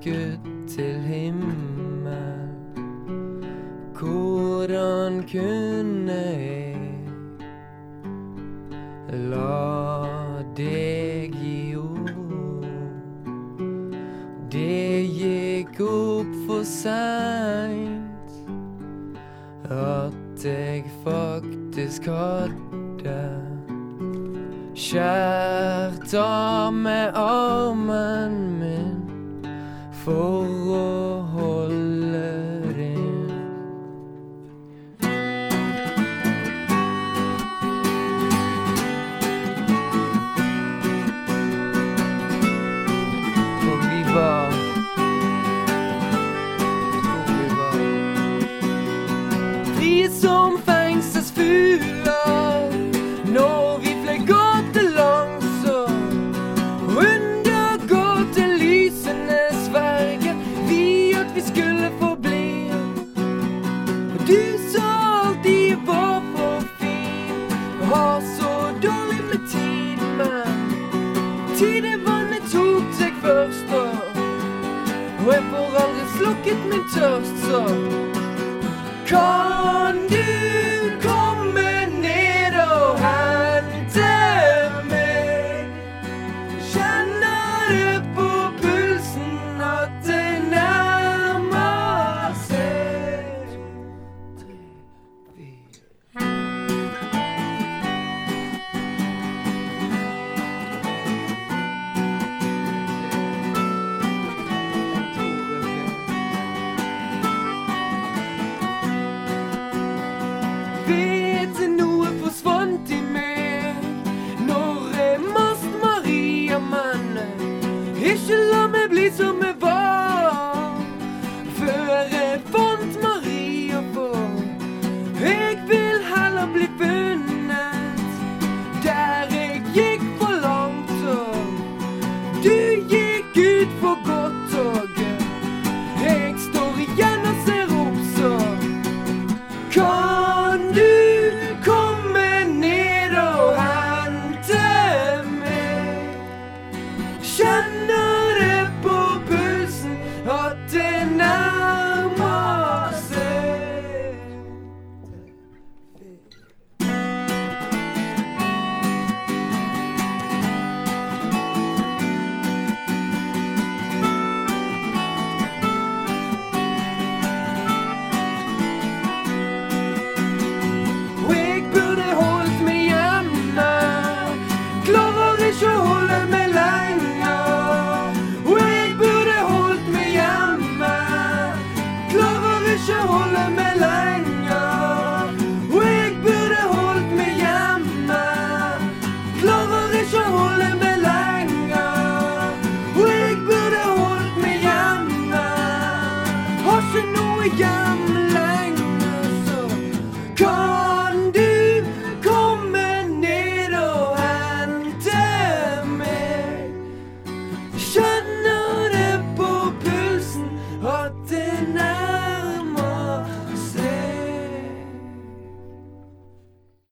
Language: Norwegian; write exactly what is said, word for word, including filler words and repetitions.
skutt til himmel. Hvordan kunne jeg la deg i ord? Det gikk opp for sent at jeg faktisk hadde skjært av med armen min for å holde din. For vi var For vi var fri som fengselsfugler når vi fløy gatelangs og undergå til lysenes verge, vi at vi skulle forbli. Og du sa alltid var for fin og har så dårlig med tid, men tidevannet tok seg først, og, og jeg får aldri slukket min tørst, så kan du komme ned og hente meg? Kjenner det på pulsen at det nærmer seg. Tre, fire. Vet du noe forsvant i meg når jeg mast Maria, men ikke la meg bli som jeg var før jeg fant Maria, for jeg vil heller bli funnet der jeg gikk for langt, og du gikk ut for godt, og jeg står igjen og ser opp, så kan du komme ned og hente meg? Kjenner det på pulsen at det nærmer seg. Og jeg burde holdt meg hjemme, klarer ikke å holde meg lenger. Og jeg burde holdt meg hjemme, klarer ikke å holde meg lenger. Og jeg burde holdt meg hjemme, klarer ikke å holde meg lenger. Og jeg burde holdt meg hjemme, har ikke noe hjem lenger, så kan du komme ned og hente meg? Kjenner det på pulsen at det nærmer